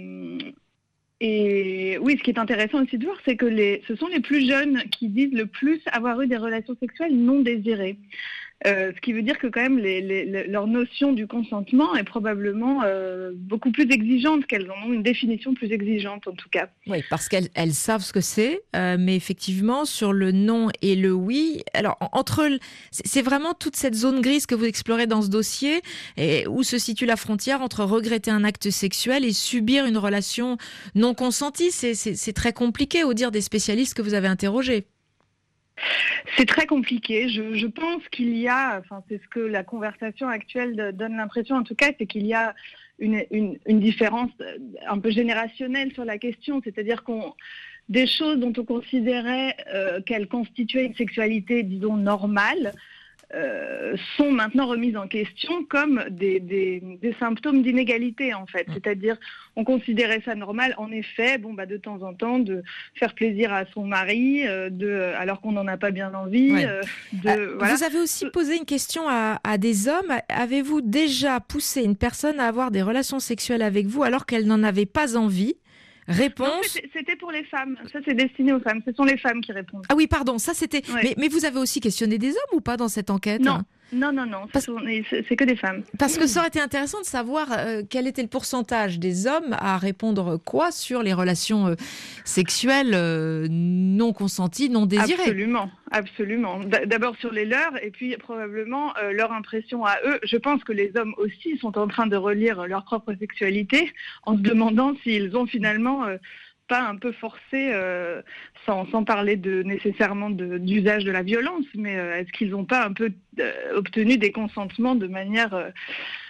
oui, ce qui est intéressant aussi de voir, c'est que ce sont les plus jeunes qui disent le plus avoir eu des relations sexuelles non désirées. Ce qui veut dire que quand même leur notion du consentement est probablement beaucoup plus exigeante, qu'elles en ont une définition plus exigeante en tout cas. Oui, parce qu'elles savent ce que c'est, mais effectivement sur le non et le oui, alors c'est vraiment toute cette zone grise que vous explorez dans ce dossier, et où se situe la frontière entre regretter un acte sexuel et subir une relation non consentie. C'est très compliqué, au dire des spécialistes que vous avez interrogés. C'est très compliqué. Je pense qu'il y a, c'est ce que la conversation actuelle donne l'impression en tout cas, c'est qu'il y a une différence un peu générationnelle sur la question. C'est-à-dire des choses dont on considérait qu'elles constituaient une sexualité, disons, normale, sont maintenant remises en question comme des symptômes d'inégalité en fait. C'est-à-dire, on considérait ça normal, en effet, de temps en temps, de faire plaisir à son mari, alors qu'on n'en a pas bien envie. Ouais. Voilà. Vous avez aussi posé une question à des hommes. Avez-vous déjà poussé une personne à avoir des relations sexuelles avec vous alors qu'elle n'en avait pas envie ? Réponse. Non, c'était pour les femmes. Ça, c'est destiné aux femmes. Ce sont les femmes qui répondent. Ah oui, pardon. Ça, c'était. Ouais. Mais vous avez aussi questionné des hommes ou pas dans cette enquête ? Non. Non. C'est que des femmes. Parce que ça aurait été intéressant de savoir quel était le pourcentage des hommes à répondre quoi sur les relations sexuelles non consenties, non désirées. Absolument. D'abord sur les leurs, et puis probablement leur impression à eux. Je pense que les hommes aussi sont en train de relire leur propre sexualité en se demandant s'ils ont finalement pas un peu forcé, sans parler nécessairement d'usage de la violence, mais est-ce qu'ils n'ont pas un peu obtenu des consentements de manière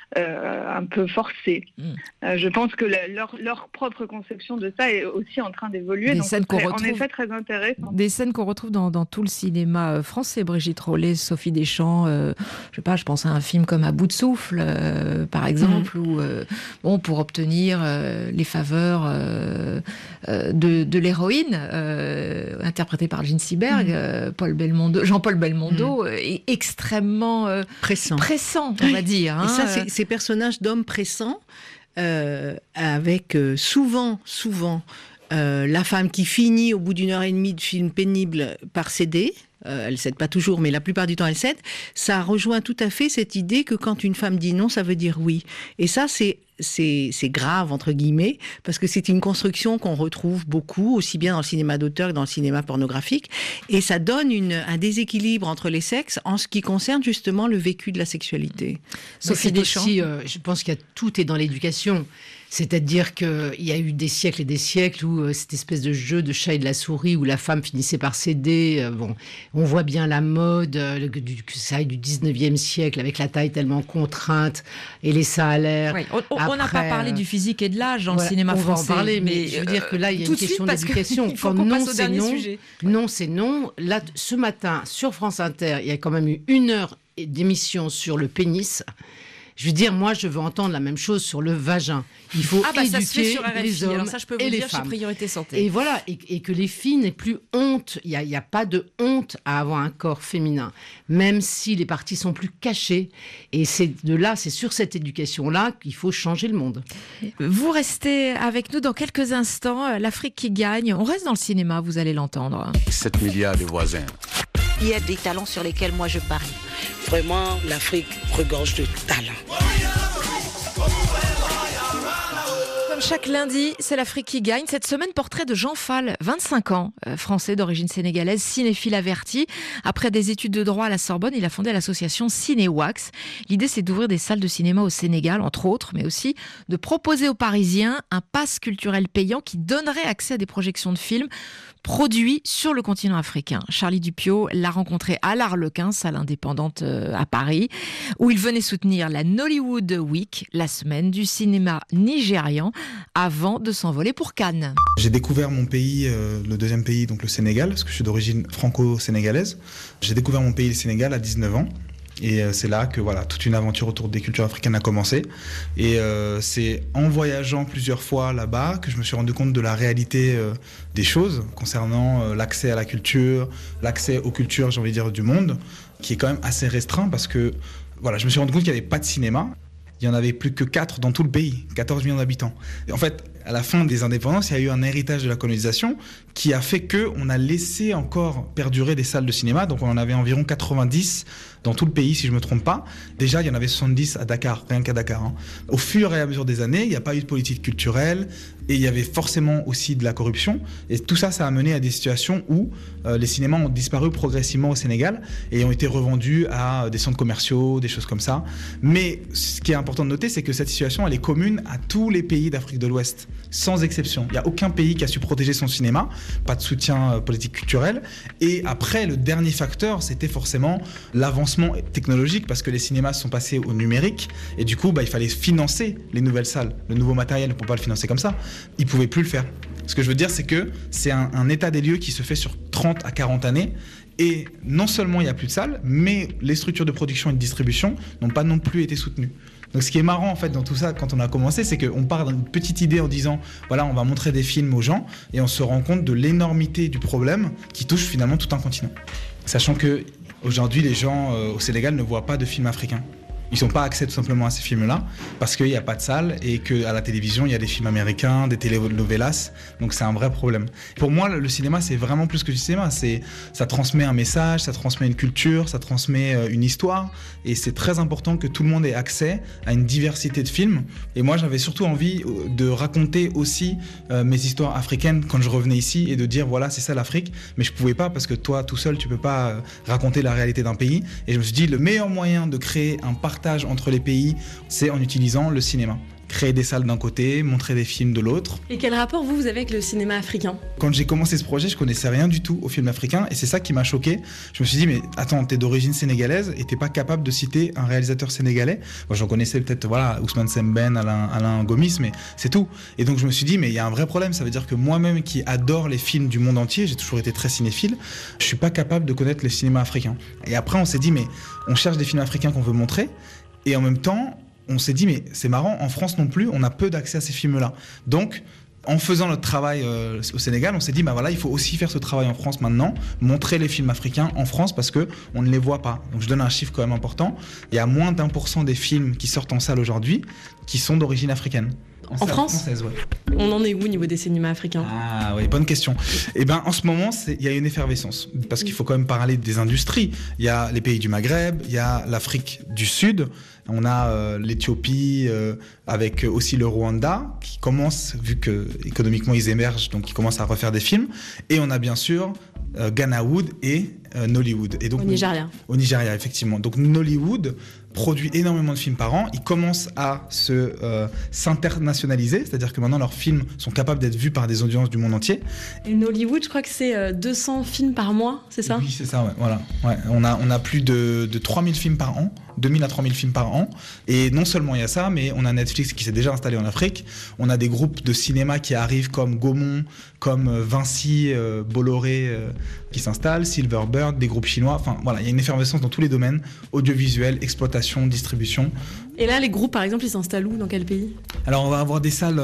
un peu forcée. Je pense que leur propre conception de ça est aussi en train d'évoluer. Des donc scènes qu'on c'est en retrouve, effet très intéressant. des scènes qu'on retrouve dans tout le cinéma français. Brigitte Rollet, Sophie Deschamps, je pense à un film comme À bout de souffle, par exemple, où pour obtenir les faveurs de l'héroïne, interprétée par Jean Seberg, Jean-Paul Belmondo, est extrêmement pressant, on va dire. Et ça, ces personnages d'hommes pressants, avec souvent la femme qui finit au bout d'une heure et demie de film pénible par céder. Elle cède pas toujours, mais la plupart du temps elle cède. Ça rejoint tout à fait cette idée que quand une femme dit non, ça veut dire oui. Et ça, c'est grave, entre guillemets, parce que c'est une construction qu'on retrouve beaucoup, aussi bien dans le cinéma d'auteur que dans le cinéma pornographique. Et ça donne un déséquilibre entre les sexes en ce qui concerne justement le vécu de la sexualité. Sophie Deschamps. Aussi, je pense qu'il y a tout est dans l'éducation. C'est-à-dire qu'il y a eu des siècles et des siècles où cette espèce de jeu de chat et de la souris où la femme finissait par céder. On voit bien la mode, ça du 19e siècle avec la taille tellement contrainte et les seins à l'air. Oui, on n'a pas parlé du physique et de l'âge dans le cinéma français. On va en parler, mais je veux dire que là, il y a une question d'éducation. Quand non, c'est non. Non, c'est non. Là, ce matin, sur France Inter, il y a quand même eu 1 heure d'émission sur le pénis. Je veux dire, moi, je veux entendre la même chose sur le vagin. Il faut éduquer les hommes ça, je peux vous et les dire, femmes. chez Priorité Santé. Et voilà, et que les filles n'aient plus honte. Il n'y a pas de honte à avoir un corps féminin, même si les parties sont plus cachées. Et c'est sur cette éducation-là qu'il faut changer le monde. Vous restez avec nous dans quelques instants. L'Afrique qui gagne. On reste dans le cinéma, vous allez l'entendre. 7 milliards de voisins. Il y a des talents sur lesquels moi je parie. Vraiment, l'Afrique regorge de talent. Comme chaque lundi, c'est l'Afrique qui gagne. Cette semaine, portrait de Jean Fall, 25 ans, français d'origine sénégalaise, cinéphile averti. Après des études de droit à la Sorbonne, il a fondé l'association Cinéwax. L'idée, c'est d'ouvrir des salles de cinéma au Sénégal, entre autres, mais aussi de proposer aux Parisiens un pass culturel payant qui donnerait accès à des projections de films produits sur le continent africain. Charlie Dupiot l'a rencontré à l'Arlequin, salle indépendante à Paris, où il venait soutenir la Nollywood Week, la semaine du cinéma nigérian, avant de s'envoler pour Cannes. J'ai découvert mon pays, le deuxième pays, donc le Sénégal, parce que je suis d'origine franco-sénégalaise. J'ai découvert mon pays, le Sénégal, à 19 ans. Et c'est là que toute une aventure autour des cultures africaines a commencé. Et c'est en voyageant plusieurs fois là-bas que je me suis rendu compte de la réalité des choses concernant l'accès à la culture, l'accès aux cultures, j'ai envie de dire, du monde, qui est quand même assez restreint parce que je me suis rendu compte qu'il n'y avait pas de cinéma. Il n'y en avait plus que 4 dans tout le pays, 14 millions d'habitants. Et en fait, à la fin des indépendances, il y a eu un héritage de la colonisation qui a fait qu'on a laissé encore perdurer des salles de cinéma. Donc on en avait environ 90 dans tout le pays, si je ne me trompe pas. Déjà, il y en avait 70 à Dakar, rien qu'à Dakar. Au fur et à mesure des années, il n'y a pas eu de politique culturelle et il y avait forcément aussi de la corruption. Et tout ça, ça a mené à des situations où les cinémas ont disparu progressivement au Sénégal et ont été revendus à des centres commerciaux, des choses comme ça. Mais ce qui est important de noter, c'est que cette situation, elle est commune à tous les pays d'Afrique de l'Ouest, sans exception. Il n'y a aucun pays qui a su protéger son cinéma, pas de soutien politique culturel. Et après, le dernier facteur, c'était forcément l'avancement technologique, parce que les cinémas sont passés au numérique, et du coup, il fallait financer les nouvelles salles, le nouveau matériel, pour pas le financer comme ça. Ils ne pouvaient plus le faire. Ce que je veux dire, c'est que c'est un état des lieux qui se fait sur 30 à 40 années, et non seulement il n'y a plus de salles, mais les structures de production et de distribution n'ont pas non plus été soutenues. Donc ce qui est marrant en fait dans tout ça quand on a commencé, c'est qu'on part d'une petite idée en disant on va montrer des films aux gens, et on se rend compte de l'énormité du problème qui touche finalement tout un continent. Sachant que aujourd'hui les gens au Sénégal ne voient pas de films africains. Ils n'ont pas accès tout simplement à ces films-là parce qu'il n'y a pas de salle et qu'à la télévision, il y a des films américains, des telenovelas. Donc c'est un vrai problème. Pour moi, le cinéma, c'est vraiment plus que du cinéma. Ça transmet un message, ça transmet une culture, ça transmet une histoire. Et c'est très important que tout le monde ait accès à une diversité de films. Et moi, j'avais surtout envie de raconter aussi mes histoires africaines quand je revenais ici et de dire, c'est ça l'Afrique. Mais je ne pouvais pas parce que toi, tout seul, tu ne peux pas raconter la réalité d'un pays. Et je me suis dit, le meilleur moyen de créer un partage entre les pays, c'est en utilisant le cinéma. créer des salles d'un côté, montrer des films de l'autre. Et quel rapport vous avez avec le cinéma africain ? Quand j'ai commencé ce projet, je connaissais rien du tout au film africain et c'est ça qui m'a choqué. Je me suis dit, mais attends, t'es d'origine sénégalaise et t'es pas capable de citer un réalisateur sénégalais. Moi, j'en connaissais peut-être, Ousmane Sembène, Alain Gomis, mais c'est tout. Et donc, je me suis dit, mais il y a un vrai problème. Ça veut dire que moi-même qui adore les films du monde entier, j'ai toujours été très cinéphile, je suis pas capable de connaître les cinémas africains. Et après, on s'est dit, mais on cherche des films africains qu'on veut montrer et en même temps, on s'est dit, mais c'est marrant, en France non plus, on a peu d'accès à ces films-là. Donc, en faisant notre travail au Sénégal, on s'est dit, il faut aussi faire ce travail en France maintenant, montrer les films africains en France parce qu'on ne les voit pas. Donc, je donne un chiffre quand même important. Il y a moins d'1% des films qui sortent en salle aujourd'hui qui sont d'origine africaine. En France française, ouais. On en est où au niveau des cinémas africains ? Ah oui, bonne question. En ce moment, il y a une effervescence. Parce qu'il faut quand même parler des industries. Il y a les pays du Maghreb, il y a l'Afrique du Sud, on a l'Éthiopie, avec aussi le Rwanda, qui commence, vu qu'économiquement ils émergent, donc ils commencent à refaire des films. Et on a bien sûr Ghanawood et Nollywood. Et donc, au Nigeria, effectivement. Donc Nollywood produit énormément de films par an. Ils commencent à s'internationaliser, c'est-à-dire que maintenant leurs films sont capables d'être vus par des audiences du monde entier. Et Nollywood, je crois que c'est 200 films par mois, c'est ça ? Oui, c'est ça, ouais, voilà. Ouais, on a plus de 3000 films par an, 2000 à 3000 films par an. Et non seulement il y a ça, mais on a Netflix qui s'est déjà installé en Afrique. On a des groupes de cinéma qui arrivent comme Gaumont, comme Vinci, Bolloré qui s'installent, Silverbird, des groupes chinois. Enfin voilà, il y a une effervescence dans tous les domaines, audiovisuel, exploitation, distribution. Et là, les groupes, par exemple, ils s'installent où ? Dans quel pays ? Alors, on va avoir des salles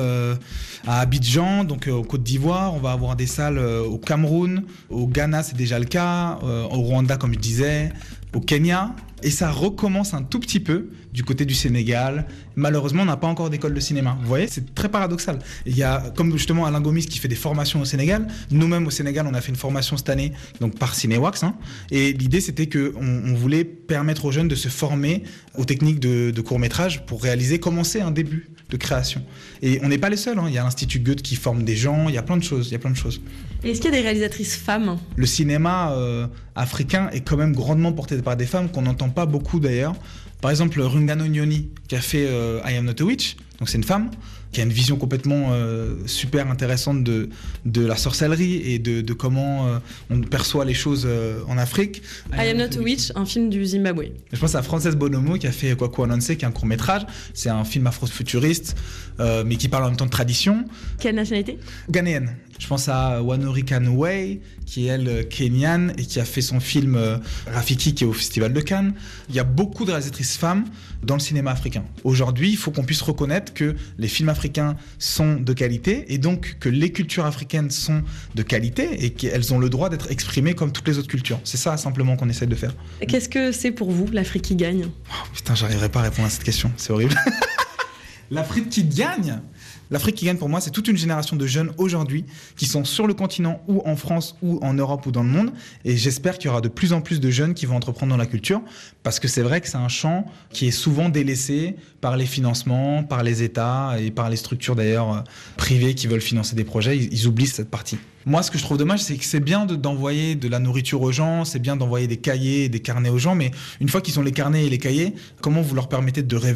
à Abidjan, donc au Côte d'Ivoire. On va avoir des salles au Cameroun. Au Ghana, c'est déjà le cas. Au Rwanda, comme je disais. Au Kenya. Et ça recommence un tout petit peu du côté du Sénégal. Malheureusement, on n'a pas encore d'école de cinéma. Vous voyez, c'est très paradoxal. Il y a, comme justement Alain Gomis qui fait des formations au Sénégal. Nous-mêmes, au Sénégal, on a fait une formation cette année, donc par Cinéwax. Et l'idée, c'était qu'on voulait permettre aux jeunes de se former aux techniques de court-métrage pour commencer un début de création. Et on n'est pas les seuls. Il y a l'Institut Goethe qui forme des gens. Il y a plein de choses. Et est-ce qu'il y a des réalisatrices femmes ? Le cinéma africain est quand même grandement porté par des femmes qu'on n'entend pas beaucoup d'ailleurs. Par exemple, Rungano Nyoni qui a fait I Am Not a Witch, donc c'est une femme qui a une vision complètement super intéressante de la sorcellerie et de comment on perçoit les choses en Afrique. I Am Not a Witch, un film du Zimbabwe. Je pense à Frances Bonomo qui a fait Kwaku Ananse, qui est un court-métrage. C'est un film afro-futuriste, mais qui parle en même temps de tradition. Quelle nationalité ? Ghanéenne. Je pense à Wanori Kanoué, qui est elle kenyane et qui a fait son film Rafiki, qui est au Festival de Cannes. Il y a beaucoup de réalisatrices femmes dans le cinéma africain. Aujourd'hui, il faut qu'on puisse reconnaître que les films africains sont de qualité et donc que les cultures africaines sont de qualité et qu'elles ont le droit d'être exprimées comme toutes les autres cultures. C'est ça simplement qu'on essaie de faire. Qu'est-ce que c'est pour vous, l'Afrique qui gagne ? Putain, j'arriverai pas à répondre à cette question, c'est horrible. L'Afrique qui gagne ? L'Afrique qui gagne, pour moi, c'est toute une génération de jeunes aujourd'hui qui sont sur le continent ou en France ou en Europe ou dans le monde. Et j'espère qu'il y aura de plus en plus de jeunes qui vont entreprendre dans la culture parce que c'est vrai que c'est un champ qui est souvent délaissé par les financements, par les États et par les structures d'ailleurs privées qui veulent financer des projets. Ils oublient cette partie. Moi, ce que je trouve dommage, c'est que c'est bien d'envoyer de la nourriture aux gens, c'est bien d'envoyer des cahiers et des carnets aux gens, mais une fois qu'ils ont les carnets et les cahiers, comment vous leur permettez de rêver ?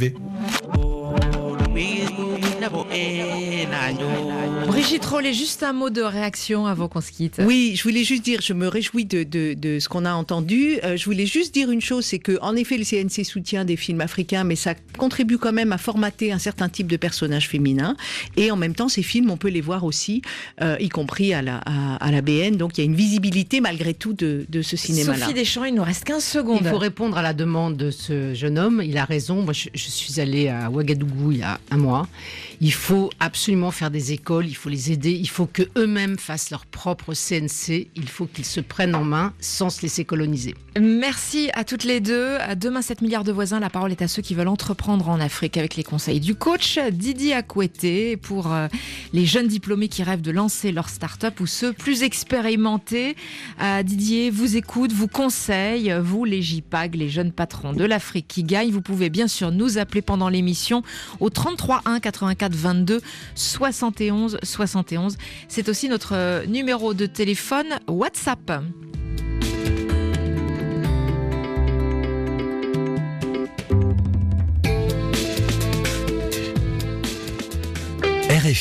Brigitte Rollet, juste un mot de réaction avant qu'on se quitte. Oui, je voulais juste dire, je me réjouis de ce qu'on a entendu. Je voulais juste dire une chose, c'est que en effet, le CNC soutient des films africains, mais ça contribue quand même à formater un certain type de personnages féminins. Et en même temps, ces films, on peut les voir aussi, y compris à la BN. Donc, il y a une visibilité malgré tout de ce cinéma-là. Sophie Deschamps, il nous reste 15 secondes. Il faut répondre à la demande de ce jeune homme. Il a raison. Moi, je suis allée à Ouagadougou il y a un mois. Il faut absolument faire des écoles, il faut les aider, il faut qu'eux-mêmes fassent leur propre CNC, il faut qu'ils se prennent en main sans se laisser coloniser. Merci à toutes les deux. Demain, 7 milliards de voisins, la parole est à ceux qui veulent entreprendre en Afrique avec les conseils du coach Didier Akoueté pour les jeunes diplômés qui rêvent de lancer leur start-up ou ceux plus expérimentés. Didier vous écoute, vous conseille, vous les JPAG, les jeunes patrons de l'Afrique qui gagnent. Vous pouvez bien sûr nous appeler pendant l'émission au 33 1 84 22 71 71. C'est aussi notre numéro de téléphone WhatsApp.